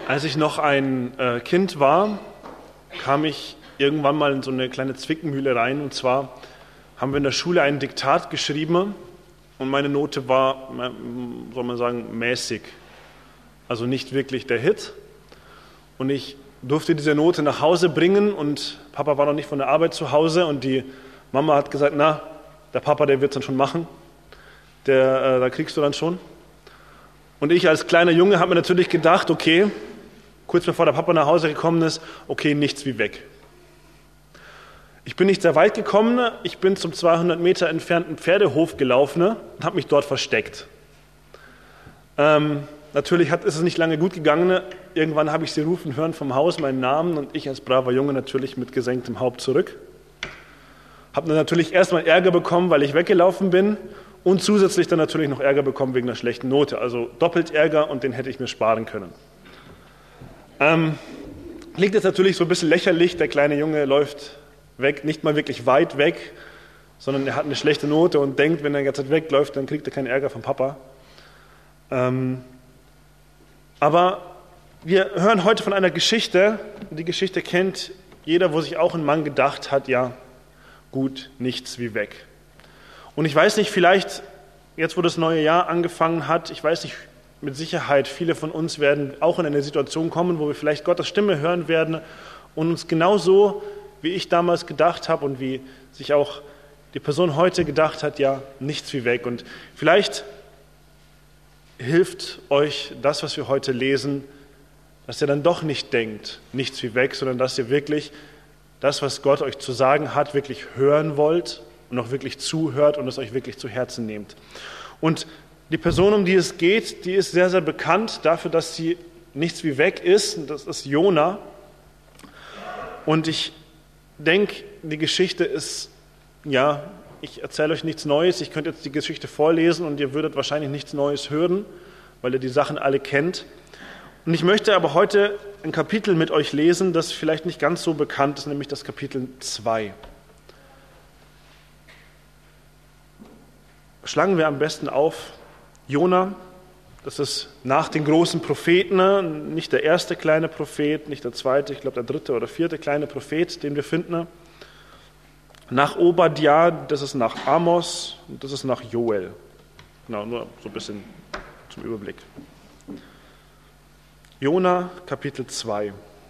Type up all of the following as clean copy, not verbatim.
Als ich noch ein Kind war, kam ich irgendwann mal in so eine kleine Zwickmühle rein. Und zwar haben wir in der Schule ein Diktat geschrieben und meine Note war, soll man sagen, mäßig. Also nicht wirklich der Hit. Und ich durfte diese Note nach Hause bringen und Papa war noch nicht von der Arbeit zu Hause und die Mama hat gesagt, na, der Papa, der wird es dann schon machen. Da kriegst du dann schon. Und ich als kleiner Junge habe mir natürlich gedacht, okay, kurz bevor der Papa nach Hause gekommen ist, okay, nichts wie weg. Ich bin nicht sehr weit gekommen, ich bin zum 200 Meter entfernten Pferdehof gelaufen und habe mich dort versteckt. Natürlich ist es nicht lange gut gegangen, irgendwann habe ich sie rufen hören vom Haus, meinen Namen und ich als braver Junge natürlich mit gesenktem Haupt zurück. Habe dann natürlich erstmal Ärger bekommen, weil ich weggelaufen bin und zusätzlich dann natürlich noch Ärger bekommen wegen einer schlechten Note, also doppelt Ärger und den hätte ich mir sparen können. Klingt jetzt natürlich so ein bisschen lächerlich, der kleine Junge läuft weg, nicht mal wirklich weit weg, sondern er hat eine schlechte Note und denkt, wenn er jetzt wegläuft, dann kriegt er keinen Ärger vom Papa. Aber wir hören heute von einer Geschichte, die Geschichte kennt jeder, wo sich auch ein Mann gedacht hat, ja, gut, nichts wie weg. Und ich weiß nicht, vielleicht jetzt, wo das neue Jahr angefangen hat, ich weiß nicht, mit Sicherheit, viele von uns werden auch in eine Situation kommen, wo wir vielleicht Gottes Stimme hören werden und uns genauso, wie ich damals gedacht habe und wie sich auch die Person heute gedacht hat, ja, nichts wie weg. Und vielleicht hilft euch das, was wir heute lesen, dass ihr dann doch nicht denkt, nichts wie weg, sondern dass ihr wirklich das, was Gott euch zu sagen hat, wirklich hören wollt und auch wirklich zuhört und es euch wirklich zu Herzen nehmt. Und die Person, um die es geht, die ist sehr, sehr bekannt dafür, dass sie nichts wie weg ist. Und das ist Jona. Und ich denke, die Geschichte ist, ja, ich erzähle euch nichts Neues. Ich könnte jetzt die Geschichte vorlesen und ihr würdet wahrscheinlich nichts Neues hören, weil ihr die Sachen alle kennt. Und ich möchte aber heute ein Kapitel mit euch lesen, das vielleicht nicht ganz so bekannt ist, nämlich das Kapitel 2. Schlagen wir am besten auf Jona, das ist nach den großen Propheten, nicht der erste kleine Prophet, nicht der zweite, ich glaube der dritte oder vierte kleine Prophet, den wir finden. Nach Obadja, das ist nach Amos und das ist nach Joel. Genau, nur so ein bisschen zum Überblick. Jona, Kapitel 2.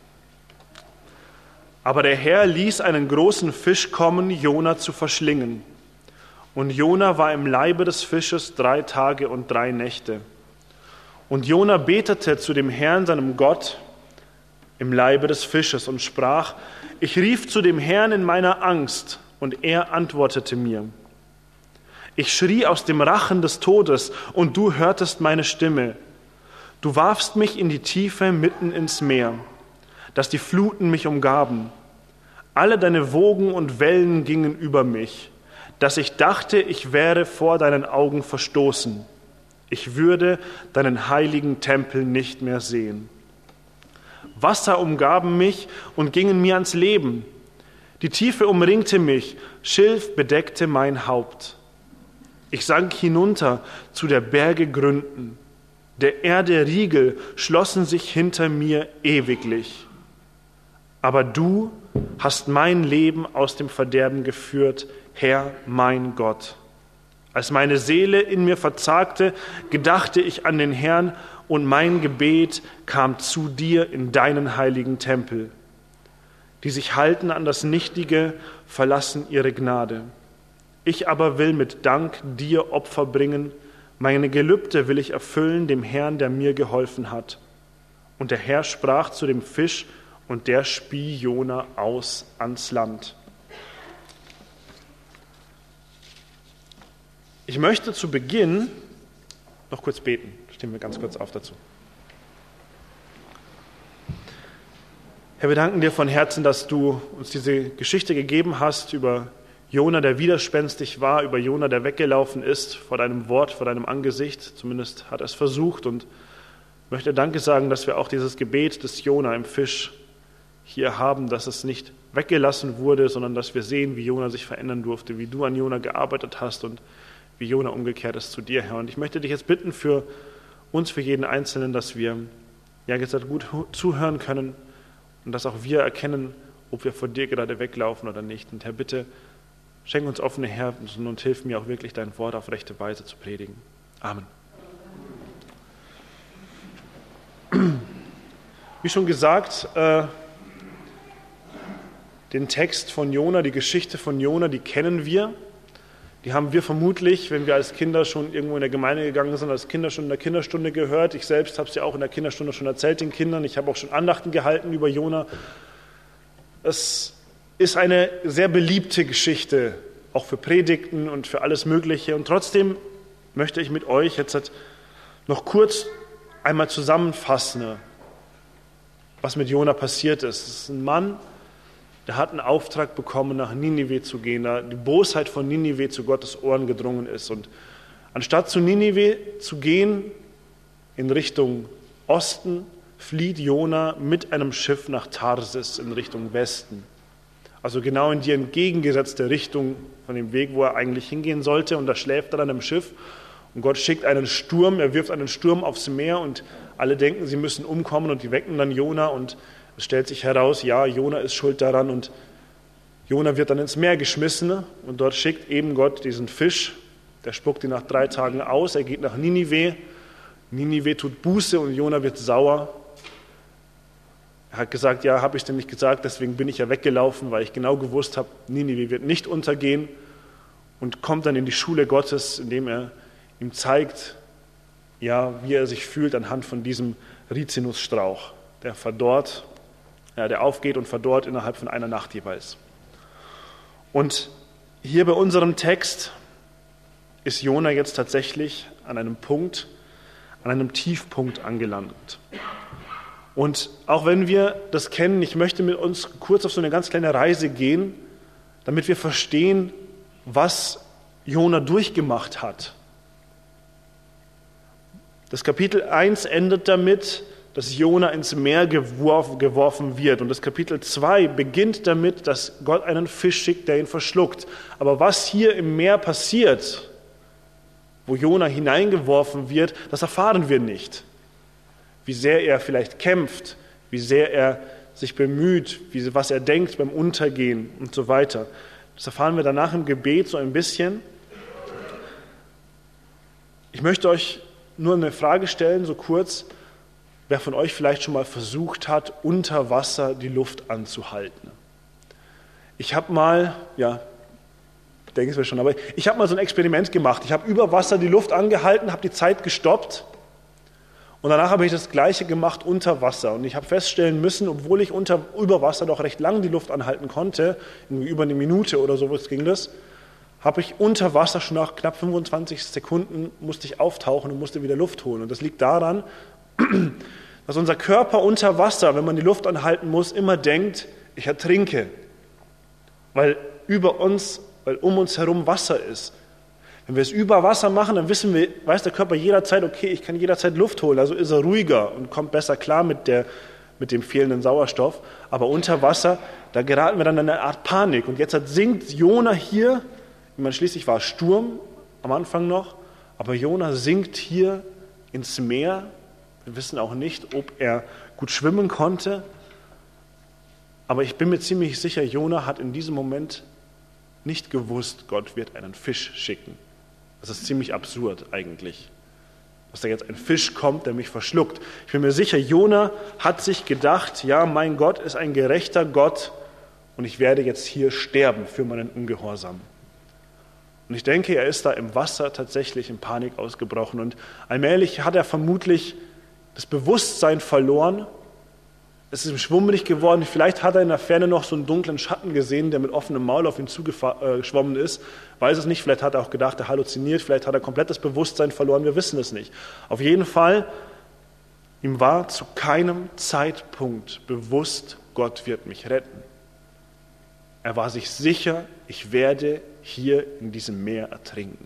Aber der Herr ließ einen großen Fisch kommen, Jona zu verschlingen. Und Jona war im Leibe des Fisches 3 Tage und 3 Nächte. Und Jona betete zu dem Herrn, seinem Gott, im Leibe des Fisches und sprach, ich rief zu dem Herrn in meiner Angst, und er antwortete mir. Ich schrie aus dem Rachen des Todes, und du hörtest meine Stimme. Du warfst mich in die Tiefe mitten ins Meer, dass die Fluten mich umgaben. Alle deine Wogen und Wellen gingen über mich, dass ich dachte, ich wäre vor deinen Augen verstoßen. Ich würde deinen heiligen Tempel nicht mehr sehen. Wasser umgaben mich und gingen mir ans Leben. Die Tiefe umringte mich, Schilf bedeckte mein Haupt. Ich sank hinunter zu der Berge Gründen. Der Erde Riegel schlossen sich hinter mir ewiglich. Aber du hast mein Leben aus dem Verderben geführt, Herr, mein Gott. Als meine Seele in mir verzagte, gedachte ich an den Herrn und mein Gebet kam zu dir in deinen heiligen Tempel. Die sich halten an das Nichtige, verlassen ihre Gnade. Ich aber will mit Dank dir Opfer bringen, meine Gelübde will ich erfüllen dem Herrn, der mir geholfen hat. Und der Herr sprach zu dem Fisch, und der spie Jona aus ans Land. Ich möchte zu Beginn noch kurz beten. Stehen wir ganz kurz auf dazu. Herr, wir danken dir von Herzen, dass du uns diese Geschichte gegeben hast über Jona, der widerspenstig war, über Jona, der weggelaufen ist vor deinem Wort, vor deinem Angesicht. Zumindest hat er es versucht und möchte Danke sagen, dass wir auch dieses Gebet des Jona im Fisch hier haben, dass es nicht weggelassen wurde, sondern dass wir sehen, wie Jona sich verändern durfte, wie du an Jona gearbeitet hast und wie Jona umgekehrt ist zu dir, Herr. Und ich möchte dich jetzt bitten für uns, für jeden Einzelnen, dass wir jetzt gut zuhören können und dass auch wir erkennen, ob wir von dir gerade weglaufen oder nicht. Und Herr, bitte schenk uns offene Herzen und hilf mir auch wirklich, dein Wort auf rechte Weise zu predigen. Amen. Wie schon gesagt, den Text von Jona, die Geschichte von Jona, die kennen wir. Die haben wir vermutlich, wenn wir als Kinder schon irgendwo in der Gemeinde gegangen sind, als Kinder schon in der Kinderstunde gehört. Ich selbst habe es ja auch in der Kinderstunde schon erzählt den Kindern. Ich habe auch schon Andachten gehalten über Jona. Es ist eine sehr beliebte Geschichte, auch für Predigten und für alles Mögliche. Und trotzdem möchte ich mit euch jetzt noch kurz einmal zusammenfassen, was mit Jona passiert ist. Es ist ein Mann, der hat einen Auftrag bekommen, nach Ninive zu gehen, da die Bosheit von Ninive zu Gottes Ohren gedrungen ist. Und anstatt zu Ninive zu gehen, in Richtung Osten, flieht Jona mit einem Schiff nach Tarsis in Richtung Westen. Also genau in die entgegengesetzte Richtung von dem Weg, wo er eigentlich hingehen sollte. Und da schläft er dann im Schiff. Und Gott schickt einen Sturm, er wirft einen Sturm aufs Meer und alle denken, sie müssen umkommen und die wecken dann Jona und es stellt sich heraus, ja, Jona ist schuld daran und Jona wird dann ins Meer geschmissen und dort schickt eben Gott diesen Fisch, der spuckt ihn nach 3 Tagen aus, er geht nach Ninive, Ninive tut Buße und Jona wird sauer. Er hat gesagt, ja, habe ich denn nicht gesagt, deswegen bin ich ja weggelaufen, weil ich genau gewusst habe, Ninive wird nicht untergehen und kommt dann in die Schule Gottes, indem er ihm zeigt, ja, wie er sich fühlt anhand von diesem Rizinusstrauch, der verdorrt, der aufgeht und verdorrt innerhalb von einer Nacht jeweils. Und hier bei unserem Text ist Jona jetzt tatsächlich an einem Punkt, an einem Tiefpunkt angelangt. Und auch wenn wir das kennen, ich möchte mit uns kurz auf so eine ganz kleine Reise gehen, damit wir verstehen, was Jona durchgemacht hat. Das Kapitel 1 endet damit, dass Jona ins Meer geworfen wird. Und das Kapitel 2 beginnt damit, dass Gott einen Fisch schickt, der ihn verschluckt. Aber was hier im Meer passiert, wo Jona hineingeworfen wird, das erfahren wir nicht. Wie sehr er vielleicht kämpft, wie sehr er sich bemüht, was er denkt beim Untergehen und so weiter. Das erfahren wir danach im Gebet so ein bisschen. Ich möchte euch nur eine Frage stellen, so kurz. Wer von euch vielleicht schon mal versucht hat, unter Wasser die Luft anzuhalten? Ich habe mal, denke es mir schon, aber ich habe mal so ein Experiment gemacht. Ich habe über Wasser die Luft angehalten, habe die Zeit gestoppt und danach habe ich das Gleiche gemacht unter Wasser. Und ich habe feststellen müssen, obwohl ich über Wasser doch recht lang die Luft anhalten konnte, irgendwie über eine Minute oder sowas ging das, habe ich unter Wasser schon nach knapp 25 Sekunden musste ich auftauchen und musste wieder Luft holen. Und das liegt daran, dass unser Körper unter Wasser, wenn man die Luft anhalten muss, immer denkt, ich ertrinke, weil um uns herum Wasser ist. Wenn wir es über Wasser machen, dann weiß der Körper jederzeit, okay, ich kann jederzeit Luft holen, also ist er ruhiger und kommt besser klar mit dem fehlenden Sauerstoff. Aber unter Wasser, da geraten wir dann in eine Art Panik. Und jetzt sinkt Jona hier, schließlich war es Sturm am Anfang noch, aber Jona sinkt hier ins Meer. Wir wissen auch nicht, ob er gut schwimmen konnte. Aber ich bin mir ziemlich sicher, Jona hat in diesem Moment nicht gewusst, Gott wird einen Fisch schicken. Das ist ziemlich absurd eigentlich, dass da jetzt ein Fisch kommt, der mich verschluckt. Ich bin mir sicher, Jona hat sich gedacht, ja, mein Gott ist ein gerechter Gott und ich werde jetzt hier sterben für meinen Ungehorsam. Und ich denke, er ist da im Wasser tatsächlich in Panik ausgebrochen und allmählich hat er vermutlich das Bewusstsein verloren. Es ist ihm schwummelig geworden. Vielleicht hat er in der Ferne noch so einen dunklen Schatten gesehen, der mit offenem Maul auf ihn zugeschwommen ist. Weiß es nicht. Vielleicht hat er auch gedacht, er halluziniert. Vielleicht hat er komplett das Bewusstsein verloren. Wir wissen es nicht. Auf jeden Fall, ihm war zu keinem Zeitpunkt bewusst, Gott wird mich retten. Er war sich sicher, ich werde hier in diesem Meer ertrinken.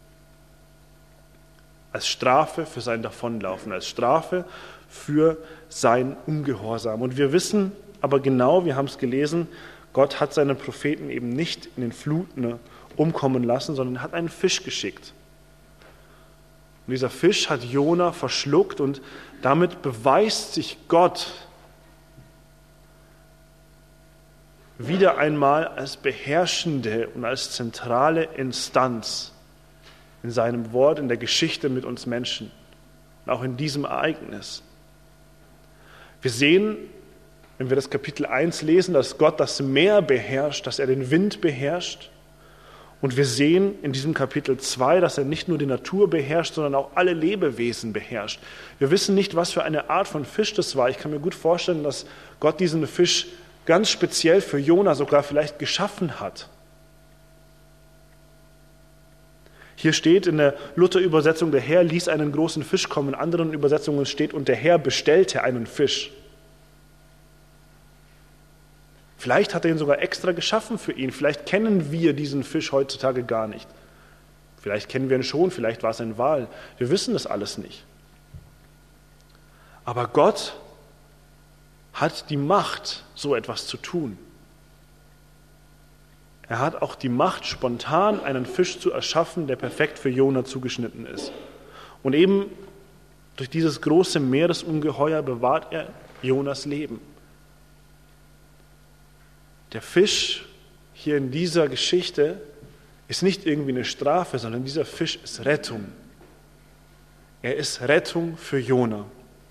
Als Strafe für sein Davonlaufen, als Strafe für sein Ungehorsam. Und wir wissen aber genau, wir haben es gelesen, Gott hat seinen Propheten eben nicht in den Fluten umkommen lassen, sondern hat einen Fisch geschickt. Und dieser Fisch hat Jona verschluckt und damit beweist sich Gott wieder einmal als beherrschende und als zentrale Instanz in seinem Wort, in der Geschichte mit uns Menschen und auch in diesem Ereignis. Wir sehen, wenn wir das Kapitel 1 lesen, dass Gott das Meer beherrscht, dass er den Wind beherrscht. Und wir sehen in diesem Kapitel 2, dass er nicht nur die Natur beherrscht, sondern auch alle Lebewesen beherrscht. Wir wissen nicht, was für eine Art von Fisch das war. Ich kann mir gut vorstellen, dass Gott diesen Fisch ganz speziell für Jona sogar vielleicht geschaffen hat. Hier steht in der Luther-Übersetzung, der Herr ließ einen großen Fisch kommen. In anderen Übersetzungen steht, und der Herr bestellte einen Fisch. Vielleicht hat er ihn sogar extra geschaffen für ihn. Vielleicht kennen wir diesen Fisch heutzutage gar nicht. Vielleicht kennen wir ihn schon, vielleicht war es ein Wal. Wir wissen das alles nicht. Aber Gott hat die Macht, so etwas zu tun. Er hat auch die Macht, spontan einen Fisch zu erschaffen, der perfekt für Jona zugeschnitten ist. Und eben durch dieses große Meeresungeheuer bewahrt er Jonas Leben. Der Fisch hier in dieser Geschichte ist nicht irgendwie eine Strafe, sondern dieser Fisch ist Rettung. Er ist Rettung für Jona.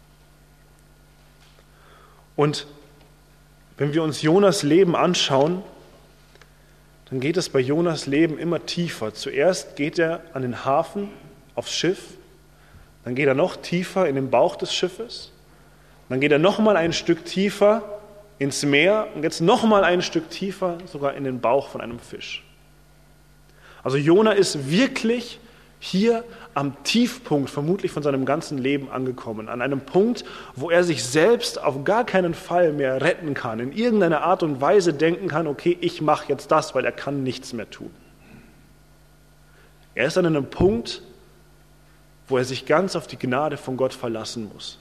Und wenn wir uns Jonas Leben anschauen, dann geht es bei Jonas Leben immer tiefer. Zuerst geht er an den Hafen, aufs Schiff, dann geht er noch tiefer in den Bauch des Schiffes, dann geht er nochmal ein Stück tiefer ins Meer und jetzt nochmal ein Stück tiefer, sogar in den Bauch von einem Fisch. Also Jona ist wirklich hier am Tiefpunkt vermutlich von seinem ganzen Leben angekommen, an einem Punkt, wo er sich selbst auf gar keinen Fall mehr retten kann, in irgendeiner Art und Weise denken kann, okay, ich mache jetzt das, weil er kann nichts mehr tun. Er ist an einem Punkt, wo er sich ganz auf die Gnade von Gott verlassen muss.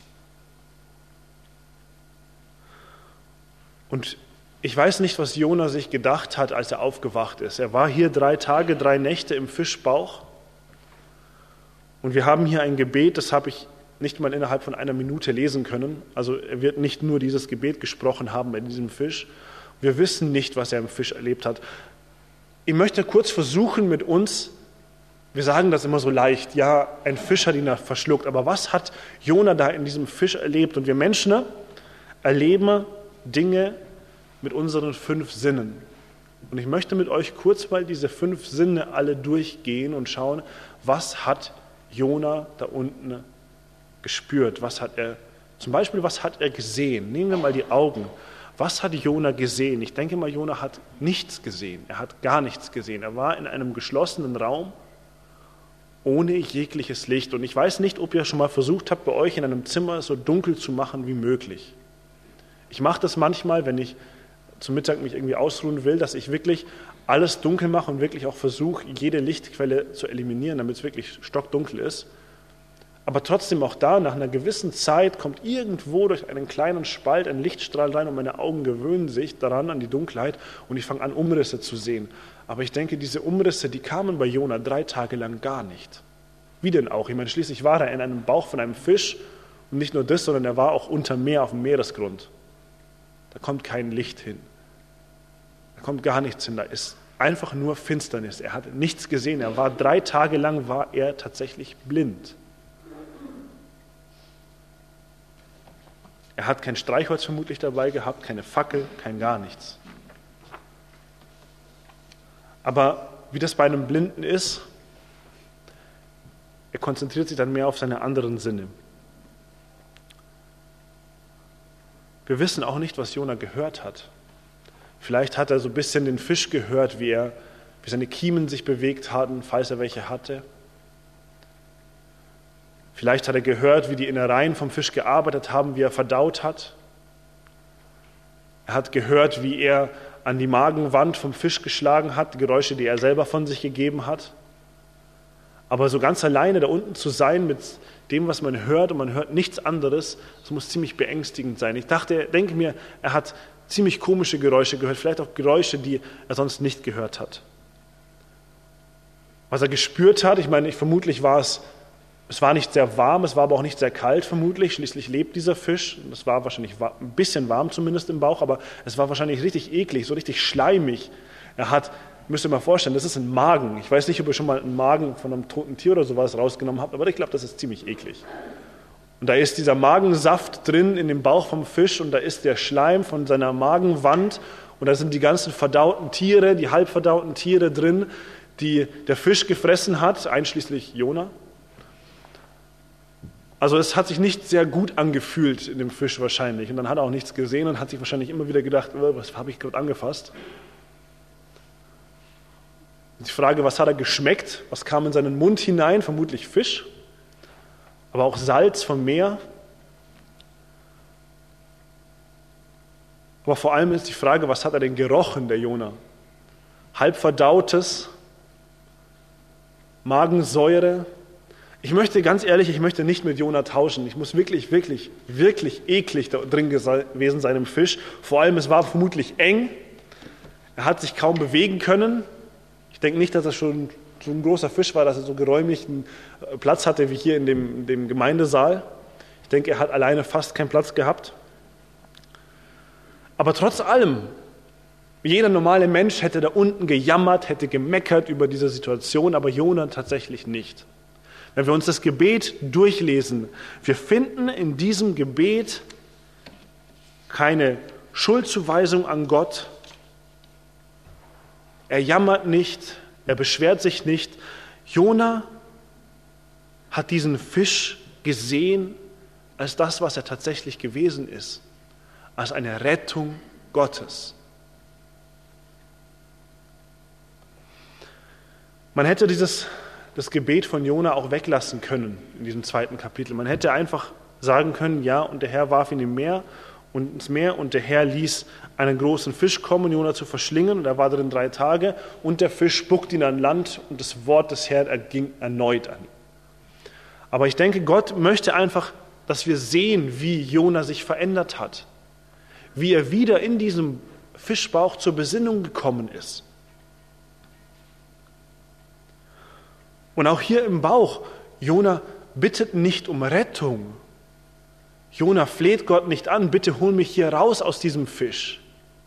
Und ich weiß nicht, was Jona sich gedacht hat, als er aufgewacht ist. Er war hier 3 Tage, 3 Nächte im Fischbauch. Und wir haben hier ein Gebet, das habe ich nicht mal innerhalb von 1 Minute lesen können. Also er wird nicht nur dieses Gebet gesprochen haben bei diesem Fisch. Wir wissen nicht, was er im Fisch erlebt hat. Ich möchte kurz versuchen mit uns, wir sagen das immer so leicht, ja, ein Fisch hat ihn verschluckt. Aber was hat Jona da in diesem Fisch erlebt? Und wir Menschen erleben Dinge mit unseren 5 Sinnen. Und ich möchte mit euch kurz mal diese 5 Sinne alle durchgehen und schauen, was hat Jona da unten gespürt? Zum Beispiel, was hat er gesehen? Nehmen wir mal die Augen. Was hat Jona gesehen? Ich denke mal, Jona hat nichts gesehen. Er hat gar nichts gesehen. Er war in einem geschlossenen Raum ohne jegliches Licht. Und ich weiß nicht, ob ihr schon mal versucht habt, bei euch in einem Zimmer so dunkel zu machen wie möglich. Ich mache das manchmal, wenn ich zum Mittag mich irgendwie ausruhen will, dass ich wirklich alles dunkel mache und wirklich auch versuche, jede Lichtquelle zu eliminieren, damit es wirklich stockdunkel ist. Aber trotzdem auch da, nach einer gewissen Zeit kommt irgendwo durch einen kleinen Spalt ein Lichtstrahl rein und meine Augen gewöhnen sich daran, an die Dunkelheit, und ich fange an, Umrisse zu sehen. Aber ich denke, diese Umrisse, die kamen bei Jona 3 Tage lang gar nicht. Wie denn auch? Ich meine, schließlich war er in einem Bauch von einem Fisch und nicht nur das, sondern er war auch unter Meer auf dem Meeresgrund. Da kommt kein Licht hin. Da kommt gar nichts hin. Da ist einfach nur Finsternis. Er hat nichts gesehen. 3 Tage lang war er tatsächlich blind. Er hat kein Streichholz vermutlich dabei gehabt, keine Fackel, kein gar nichts. Aber wie das bei einem Blinden ist, er konzentriert sich dann mehr auf seine anderen Sinne. Wir wissen auch nicht, was Jona gehört hat. Vielleicht hat er so ein bisschen den Fisch gehört, wie seine Kiemen sich bewegt hatten, falls er welche hatte. Vielleicht hat er gehört, wie die Innereien vom Fisch gearbeitet haben, wie er verdaut hat. Er hat gehört, wie er an die Magenwand vom Fisch geschlagen hat, Geräusche, die er selber von sich gegeben hat. Aber so ganz alleine da unten zu sein mit dem, was man hört, und man hört nichts anderes, das muss ziemlich beängstigend sein. Ich denke mir, er hat ziemlich komische Geräusche gehört, vielleicht auch Geräusche, die er sonst nicht gehört hat. Was er gespürt hat, vermutlich war es Es war nicht sehr warm, es war aber auch nicht sehr kalt vermutlich. Schließlich lebt dieser Fisch. Es war wahrscheinlich ein bisschen warm zumindest im Bauch, aber es war wahrscheinlich richtig eklig, so richtig schleimig. Müsst ihr mal vorstellen, das ist ein Magen. Ich weiß nicht, ob ihr schon mal einen Magen von einem toten Tier oder sowas rausgenommen habt, aber ich glaube, das ist ziemlich eklig. Und da ist dieser Magensaft drin in dem Bauch vom Fisch und da ist der Schleim von seiner Magenwand und da sind die ganzen verdauten Tiere, die halbverdauten Tiere drin, die der Fisch gefressen hat, einschließlich Jona. Also es hat sich nicht sehr gut angefühlt in dem Fisch wahrscheinlich. Und dann hat er auch nichts gesehen und hat sich wahrscheinlich immer wieder gedacht, was habe ich gerade angefasst? Und die Frage, was hat er geschmeckt? Was kam in seinen Mund hinein? Vermutlich Fisch, aber auch Salz vom Meer. Aber vor allem ist die Frage, was hat er denn gerochen, der Jona? Halbverdautes, Magensäure. Ich möchte ganz ehrlich, ich möchte nicht mit Jona tauschen. Ich muss wirklich, wirklich, wirklich eklig da drin gewesen sein im Fisch. Vor allem, es war vermutlich eng. Er hat sich kaum bewegen können. Ich denke nicht, dass er schon so ein großer Fisch war, dass er so geräumigen Platz hatte wie hier in dem Gemeindesaal. Ich denke, er hat alleine fast keinen Platz gehabt. Aber trotz allem, jeder normale Mensch hätte da unten gejammert, hätte gemeckert über diese Situation, aber Jona tatsächlich nicht. Wenn wir uns das Gebet durchlesen, wir finden in diesem Gebet keine Schuldzuweisung an Gott. Er jammert nicht, er beschwert sich nicht. Jona hat diesen Fisch gesehen als das, was er tatsächlich gewesen ist, als eine Rettung Gottes. Man hätte das Gebet von Jona auch weglassen können in diesem 2. Kapitel. Man hätte einfach sagen können, ja, und der Herr warf ihn ins Meer und der Herr ließ einen großen Fisch kommen, Jona zu verschlingen, und er war drin 3 Tage und der Fisch spuckte ihn an Land und das Wort des Herrn erging erneut an ihn. Aber ich denke, Gott möchte einfach, dass wir sehen, wie Jona sich verändert hat, wie er wieder in diesem Fischbauch zur Besinnung gekommen ist. Und auch hier im Bauch, Jona bittet nicht um Rettung. Jona fleht Gott nicht an, bitte hol mich hier raus aus diesem Fisch.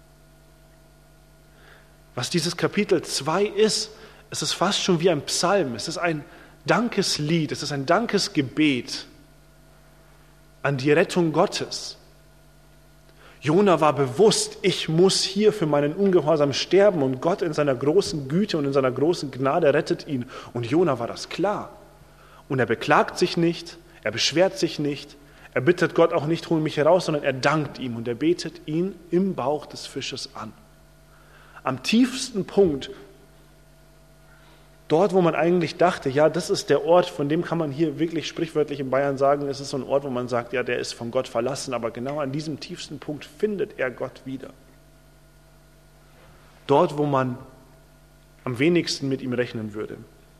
Was dieses Kapitel 2 ist, es ist fast schon wie ein Psalm, es ist ein Dankeslied, es ist ein Dankesgebet an die Rettung Gottes. Jona war bewusst, ich muss hier für meinen Ungehorsam sterben und Gott in seiner großen Güte und in seiner großen Gnade rettet ihn. Und Jona war das klar. Und er beklagt sich nicht, er beschwert sich nicht, er bittet Gott auch nicht, hol mich heraus, sondern er dankt ihm und er betet ihn im Bauch des Fisches an. Am tiefsten Punkt, dort, wo man eigentlich dachte, ja, das ist der Ort, von dem kann man hier wirklich sprichwörtlich in Bayern sagen, es ist so ein Ort, wo man sagt, ja, der ist von Gott verlassen, aber genau an diesem tiefsten Punkt findet er Gott wieder. Dort, wo man am wenigsten mit ihm rechnen würde.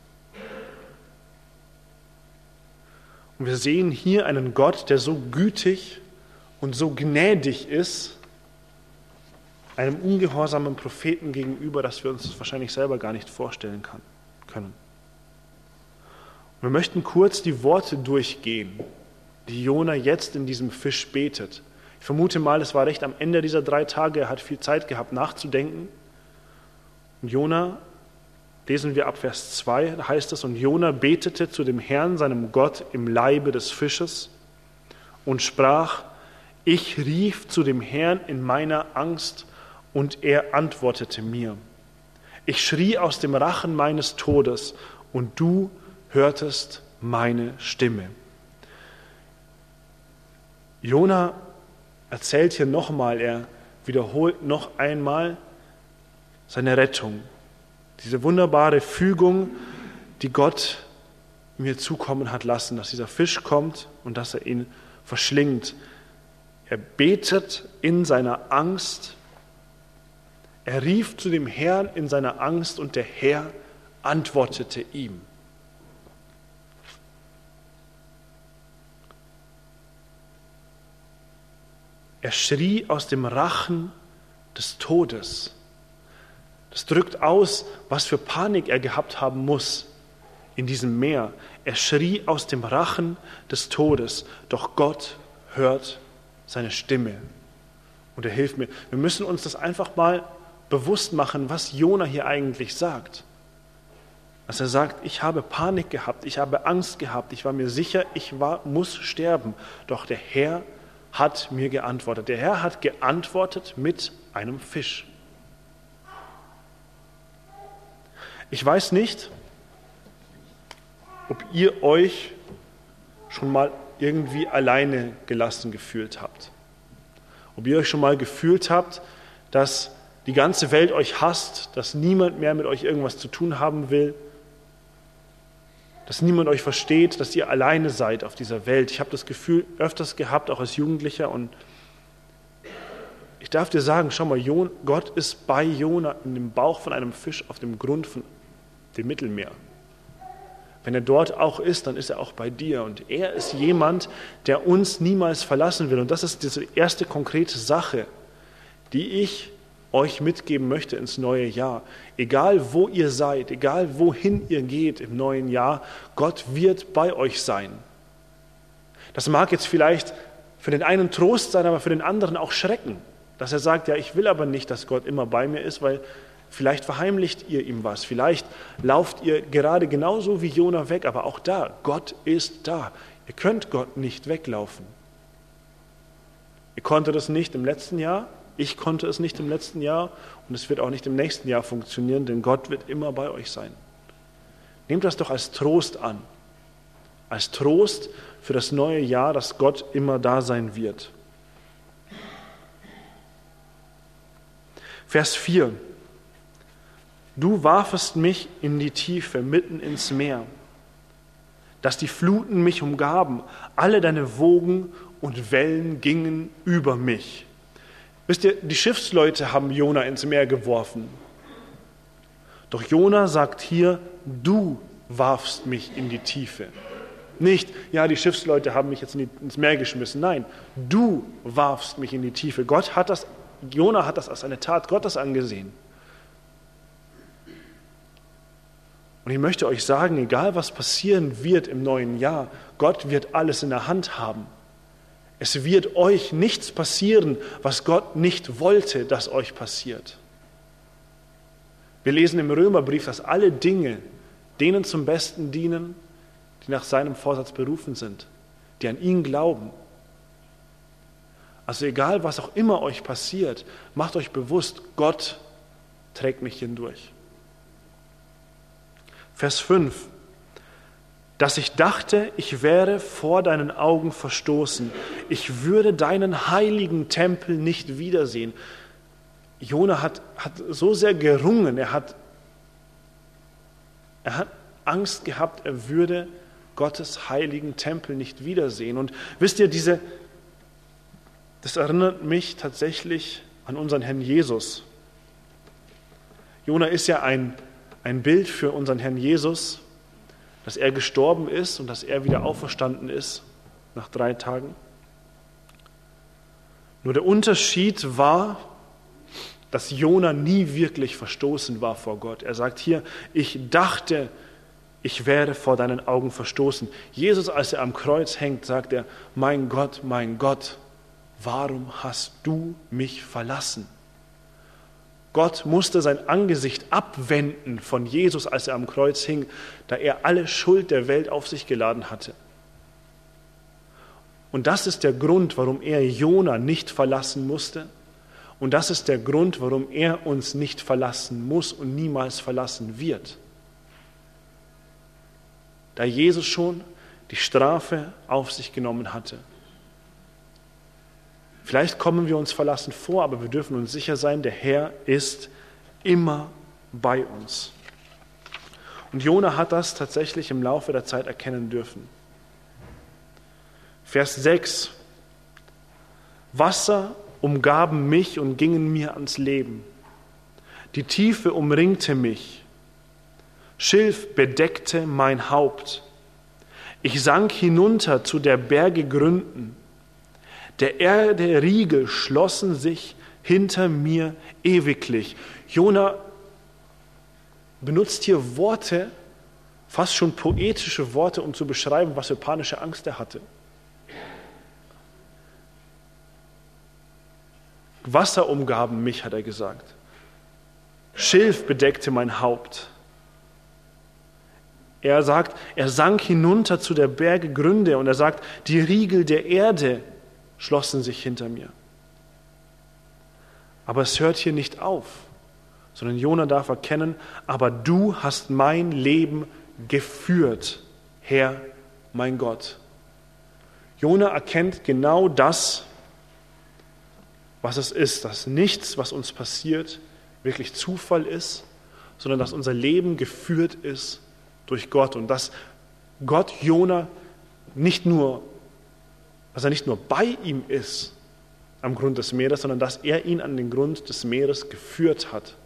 Und wir sehen hier einen Gott, der so gütig und so gnädig ist, einem ungehorsamen Propheten gegenüber, dass wir uns das wahrscheinlich selber gar nicht vorstellen können. Und wir möchten kurz die Worte durchgehen, die Jona jetzt in diesem Fisch betet. Ich vermute mal, es war recht am Ende dieser 3 Tage, er hat viel Zeit gehabt nachzudenken. Und Jona, lesen wir ab Vers 2, da heißt es, und Jona betete zu dem Herrn, seinem Gott, im Leibe des Fisches und sprach, ich rief zu dem Herrn in meiner Angst und er antwortete mir. Ich schrie aus dem Rachen meines Todes und du hörtest meine Stimme. Jona erzählt hier nochmal, er wiederholt noch einmal seine Rettung. Diese wunderbare Fügung, die Gott mir zukommen hat lassen, dass dieser Fisch kommt und dass er ihn verschlingt. Er betet in seiner Angst. Er rief zu dem Herrn in seiner Angst und der Herr antwortete ihm. Er schrie aus dem Rachen des Todes. Das drückt aus, was für Panik er gehabt haben muss. in diesem Meer. Er schrie aus dem Rachen des Todes, doch Gott hört seine Stimme und er hilft mir. Wir müssen uns das einfach mal bewusst machen, was Jona hier eigentlich sagt. Dass er sagt, ich habe Panik gehabt, ich habe Angst gehabt, ich war mir sicher, muss sterben. Doch der Herr hat mir geantwortet. Der Herr hat geantwortet mit einem Fisch. Ich weiß nicht, ob ihr euch schon mal irgendwie alleine gelassen gefühlt habt. Ob ihr euch schon mal gefühlt habt, dass die ganze Welt euch hasst, dass niemand mehr mit euch irgendwas zu tun haben will, dass niemand euch versteht, dass ihr alleine seid auf dieser Welt. Ich habe das Gefühl öfters gehabt, auch als Jugendlicher. Und ich darf dir sagen, schau mal, Gott ist bei Jona in dem Bauch von einem Fisch auf dem Grund von dem Mittelmeer. Wenn er dort auch ist, dann ist er auch bei dir. Und er ist jemand, der uns niemals verlassen will. Und das ist diese erste konkrete Sache, die ich euch mitgeben möchte ins neue Jahr. Egal wo ihr seid, egal wohin ihr geht im neuen Jahr, Gott wird bei euch sein. Das mag jetzt vielleicht für den einen Trost sein, aber für den anderen auch Schrecken. Dass er sagt, ja, ich will aber nicht, dass Gott immer bei mir ist, weil vielleicht verheimlicht ihr ihm was. Vielleicht lauft ihr gerade genauso wie Jona weg, aber auch da, Gott ist da. Ihr könnt Gott nicht weglaufen. Ihr konntet das nicht im letzten Jahr, ich konnte es nicht im letzten Jahr und es wird auch nicht im nächsten Jahr funktionieren, denn Gott wird immer bei euch sein. Nehmt das doch als Trost an. Als Trost für das neue Jahr, dass Gott immer da sein wird. Vers 4. Du warfest mich in die Tiefe, mitten ins Meer, dass die Fluten mich umgaben, alle deine Wogen und Wellen gingen über mich. Wisst ihr, die Schiffsleute haben Jona ins Meer geworfen. Doch Jona sagt hier, du warfst mich in die Tiefe. Nicht, ja, die Schiffsleute haben mich jetzt ins Meer geschmissen. Nein, du warfst mich in die Tiefe. Jona hat das als eine Tat Gottes angesehen. Und ich möchte euch sagen, egal was passieren wird im neuen Jahr, Gott wird alles in der Hand haben. Es wird euch nichts passieren, was Gott nicht wollte, dass euch passiert. Wir lesen im Römerbrief, dass alle Dinge denen zum Besten dienen, die nach seinem Vorsatz berufen sind, die an ihn glauben. Also egal, was auch immer euch passiert, macht euch bewusst, Gott trägt mich hindurch. Vers 5. Dass ich dachte, ich wäre vor deinen Augen verstoßen. Ich würde deinen heiligen Tempel nicht wiedersehen. Jona hat so sehr gerungen, er hat Angst gehabt, er würde Gottes heiligen Tempel nicht wiedersehen. Und wisst ihr, das erinnert mich tatsächlich an unseren Herrn Jesus. Jona ist ja ein Bild für unseren Herrn Jesus, dass er gestorben ist und dass er wieder auferstanden ist nach 3 Tagen. Nur der Unterschied war, dass Jona nie wirklich verstoßen war vor Gott. Er sagt hier, ich dachte, ich wäre vor deinen Augen verstoßen. Jesus, als er am Kreuz hängt, sagt er, mein Gott, warum hast du mich verlassen? Gott musste sein Angesicht abwenden von Jesus, als er am Kreuz hing, da er alle Schuld der Welt auf sich geladen hatte. Und das ist der Grund, warum er Jona nicht verlassen musste. Und das ist der Grund, warum er uns nicht verlassen muss und niemals verlassen wird. Da Jesus schon die Strafe auf sich genommen hatte. Vielleicht kommen wir uns verlassen vor, aber wir dürfen uns sicher sein, der Herr ist immer bei uns. Und Jona hat das tatsächlich im Laufe der Zeit erkennen dürfen. Vers 6. Wasser umgaben mich und gingen mir ans Leben. Die Tiefe umringte mich. Schilf bedeckte mein Haupt. Ich sank hinunter zu der Berge Gründen. Der Erde Riegel schlossen sich hinter mir ewiglich. Jona benutzt hier Worte Fast schon poetische Worte, um zu beschreiben, was für panische Angst er hatte. Wasser umgaben mich, hat er gesagt. Schilf bedeckte mein Haupt. Er sagt, er sank hinunter zu der Berge Gründe und er sagt, die Riegel der Erde schlossen sich hinter mir. Aber es hört hier nicht auf, sondern Jona darf erkennen, aber du hast mein Leben geführt, Herr, mein Gott. Jona erkennt genau das, was es ist, dass nichts, was uns passiert, wirklich Zufall ist, sondern dass unser Leben geführt ist durch Gott und dass Gott Jona nicht nur bei ihm ist am Grund des Meeres, sondern dass er ihn an den Grund des Meeres geführt hat,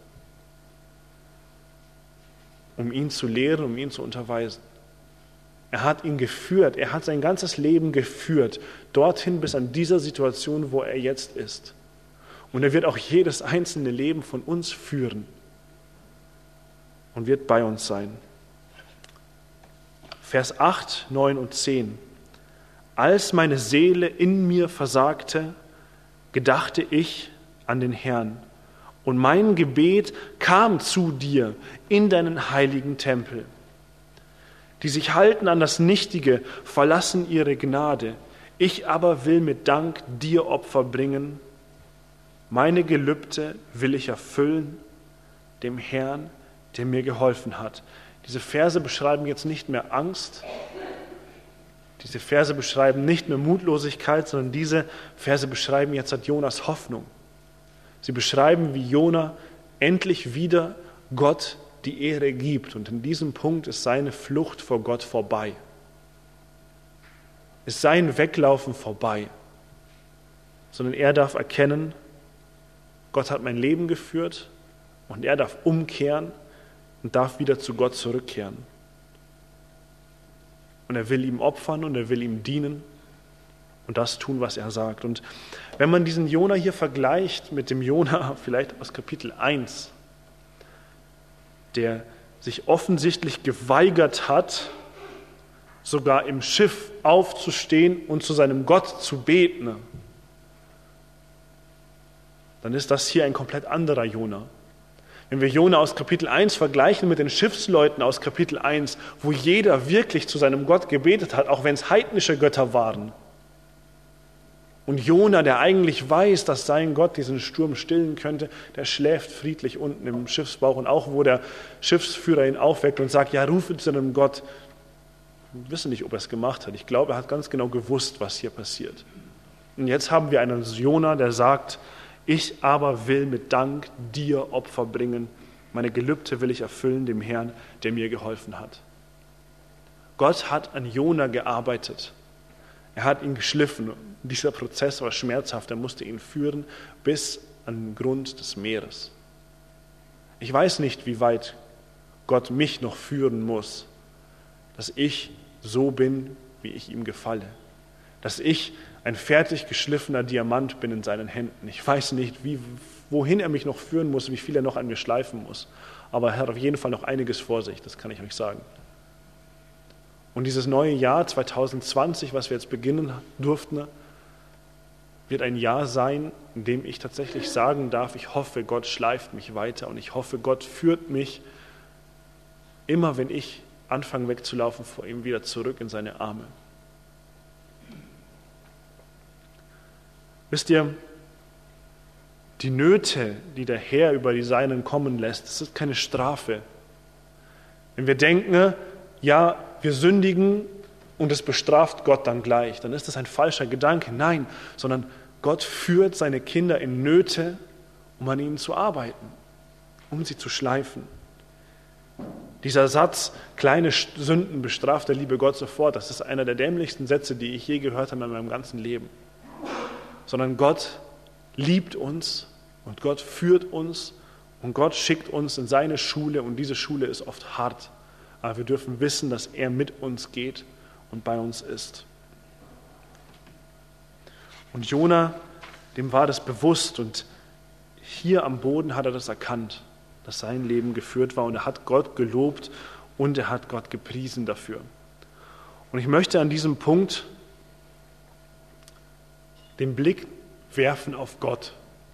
um ihn zu lehren, um ihn zu unterweisen. Er hat ihn geführt, er hat sein ganzes Leben geführt, dorthin bis an dieser Situation, wo er jetzt ist. Und er wird auch jedes einzelne Leben von uns führen und wird bei uns sein. Vers 8, 9 und 10. Als meine Seele in mir versagte, gedachte ich an den Herrn. Und mein Gebet kam zu dir in deinen heiligen Tempel. Die sich halten an das Nichtige, verlassen ihre Gnade. Ich aber will mit Dank dir Opfer bringen. Meine Gelübde will ich erfüllen, dem Herrn, der mir geholfen hat. Diese Verse beschreiben jetzt nicht mehr Angst, diese Verse beschreiben nicht mehr Mutlosigkeit, sondern diese Verse beschreiben jetzt Jonas Hoffnung. Sie beschreiben, wie Jona endlich wieder Gott die Ehre gibt. Und in diesem Punkt ist seine Flucht vor Gott vorbei. Ist sein Weglaufen vorbei. Sondern er darf erkennen, Gott hat mein Leben geführt und er darf umkehren und darf wieder zu Gott zurückkehren. Und er will ihm opfern und er will ihm dienen und das tun, was er sagt. Und wenn man diesen Jona hier vergleicht mit dem Jona vielleicht aus Kapitel 1, der sich offensichtlich geweigert hat, sogar im Schiff aufzustehen und zu seinem Gott zu beten, dann ist das hier ein komplett anderer Jona. Wenn wir Jona aus Kapitel 1 vergleichen mit den Schiffsleuten aus Kapitel 1, wo jeder wirklich zu seinem Gott gebetet hat, auch wenn es heidnische Götter waren. Und Jona, der eigentlich weiß, dass sein Gott diesen Sturm stillen könnte, der schläft friedlich unten im Schiffsbauch. Und auch wo der Schiffsführer ihn aufweckt und sagt, ja, rufe zu deinem Gott. Wir wissen nicht, ob er es gemacht hat. Ich glaube, er hat ganz genau gewusst, was hier passiert. Und jetzt haben wir einen Jona, der sagt, ich aber will mit Dank dir Opfer bringen. Meine Gelübde will ich erfüllen dem Herrn, der mir geholfen hat. Gott hat an Jona gearbeitet. Er hat ihn geschliffen. Dieser Prozess war schmerzhaft. Er musste ihn führen bis an den Grund des Meeres. Ich weiß nicht, wie weit Gott mich noch führen muss, dass ich so bin, wie ich ihm gefalle. Dass ich ein fertig geschliffener Diamant bin in seinen Händen. Ich weiß nicht, wohin er mich noch führen muss, wie viel er noch an mir schleifen muss. Aber er hat auf jeden Fall noch einiges vor sich, das kann ich euch sagen. Und dieses neue Jahr 2020, was wir jetzt beginnen durften, wird ein Jahr sein, in dem ich tatsächlich sagen darf, ich hoffe, Gott schleift mich weiter und ich hoffe, Gott führt mich immer, wenn ich anfange wegzulaufen, vor ihm wieder zurück in seine Arme. Wisst ihr, die Nöte, die der Herr über die Seinen kommen lässt, das ist keine Strafe. Wenn wir denken, ja, wir sündigen und es bestraft Gott dann gleich, dann ist das ein falscher Gedanke. Nein, sondern Gott führt seine Kinder in Nöte, um an ihnen zu arbeiten, um sie zu schleifen. Dieser Satz, kleine Sünden bestraft der liebe Gott sofort, das ist einer der dämlichsten Sätze, die ich je gehört habe in meinem ganzen Leben. Sondern Gott liebt uns und Gott führt uns und Gott schickt uns in seine Schule und diese Schule ist oft hart. Aber wir dürfen wissen, dass er mit uns geht und bei uns ist. Und Jona, dem war das bewusst und hier am Boden hat er das erkannt, dass sein Leben geführt war und er hat Gott gelobt und er hat Gott gepriesen dafür. Und ich möchte an diesem Punkt den Blick werfen auf Gott,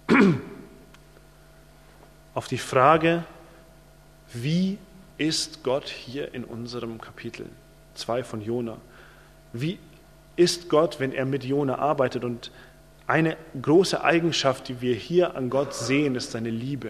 auf die Frage, wie ist Gott hier in unserem Kapitel 2 von Jona? Wie ist Gott, wenn er mit Jona arbeitet? Und eine große Eigenschaft, die wir hier an Gott sehen, ist seine Liebe.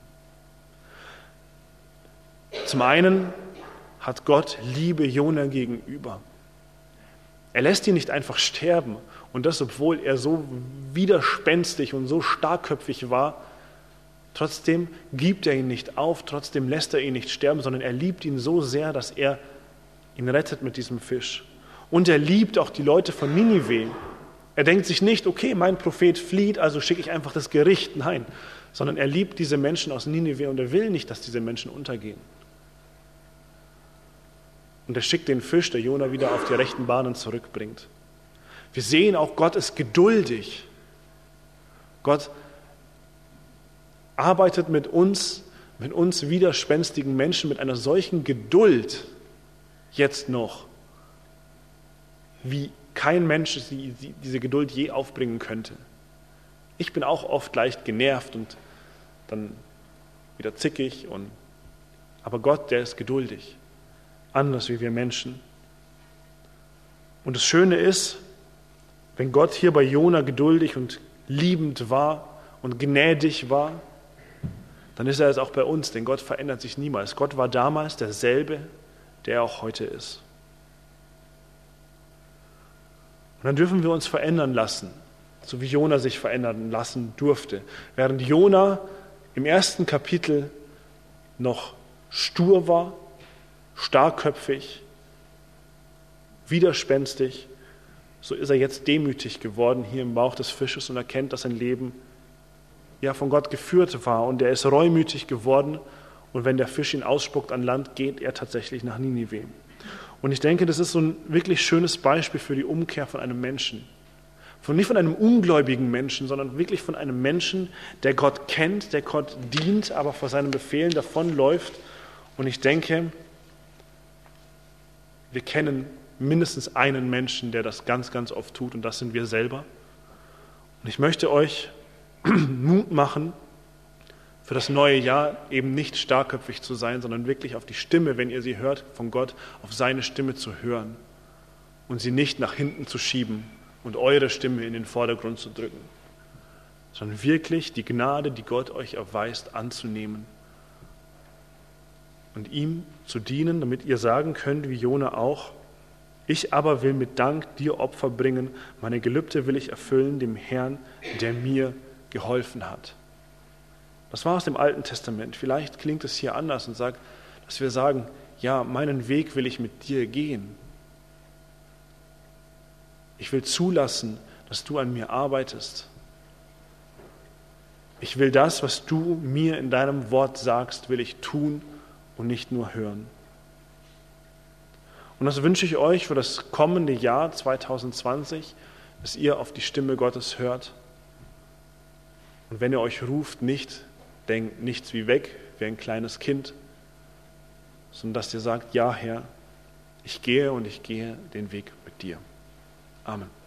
Zum einen hat Gott Liebe Jona gegenüber. Er lässt ihn nicht einfach sterben. Und das, obwohl er so widerspenstig und so starkköpfig war, trotzdem gibt er ihn nicht auf, trotzdem lässt er ihn nicht sterben, sondern er liebt ihn so sehr, dass er ihn rettet mit diesem Fisch. Und er liebt auch die Leute von Ninive. Er denkt sich nicht, okay, mein Prophet flieht, also schicke ich einfach das Gericht. Nein, sondern er liebt diese Menschen aus Ninive und er will nicht, dass diese Menschen untergehen. Und er schickt den Fisch, der Jona wieder auf die rechten Bahnen zurückbringt. Wir sehen auch, Gott ist geduldig. Gott arbeitet mit uns widerspenstigen Menschen mit einer solchen Geduld jetzt noch, wie kein Mensch diese Geduld je aufbringen könnte. Ich bin auch oft leicht genervt und dann wieder zickig, aber Gott, der ist geduldig, anders wie wir Menschen. Und das Schöne ist, wenn Gott hier bei Jona geduldig und liebend war und gnädig war, dann ist er es auch bei uns, denn Gott verändert sich niemals. Gott war damals derselbe, der auch heute ist. Und dann dürfen wir uns verändern lassen, so wie Jona sich verändern lassen durfte. Während Jona im ersten Kapitel noch stur war, starkköpfig, widerspenstig, so ist er jetzt demütig geworden hier im Bauch des Fisches und erkennt, dass sein Leben ja von Gott geführt war. Und er ist reumütig geworden und wenn der Fisch ihn ausspuckt an Land, geht er tatsächlich nach Ninive. Und ich denke, das ist so ein wirklich schönes Beispiel für die Umkehr von einem Menschen. Nicht von einem ungläubigen Menschen, sondern wirklich von einem Menschen, der Gott kennt, der Gott dient, aber vor seinen Befehlen davonläuft. Und ich denke, wir kennen mindestens einen Menschen, der das ganz, ganz oft tut, und das sind wir selber. Und ich möchte euch Mut machen, für das neue Jahr eben nicht starkköpfig zu sein, sondern wirklich auf die Stimme, wenn ihr sie hört, von Gott, auf seine Stimme zu hören und sie nicht nach hinten zu schieben und eure Stimme in den Vordergrund zu drücken, sondern wirklich die Gnade, die Gott euch erweist, anzunehmen und ihm zu dienen, damit ihr sagen könnt, wie Jona auch, ich aber will mit Dank dir Opfer bringen, meine Gelübde will ich erfüllen dem Herrn, der mir geholfen hat. Das war aus dem Alten Testament. Vielleicht klingt es hier anders und sagt, dass wir sagen, ja, meinen Weg will ich mit dir gehen. Ich will zulassen, dass du an mir arbeitest. Ich will das, was du mir in deinem Wort sagst, will ich tun und nicht nur hören. Und das wünsche ich euch für das kommende Jahr 2020, dass ihr auf die Stimme Gottes hört. Und wenn er euch ruft, denkt nichts wie weg, wie ein kleines Kind, sondern dass ihr sagt, ja Herr, ich gehe und ich gehe den Weg mit dir. Amen.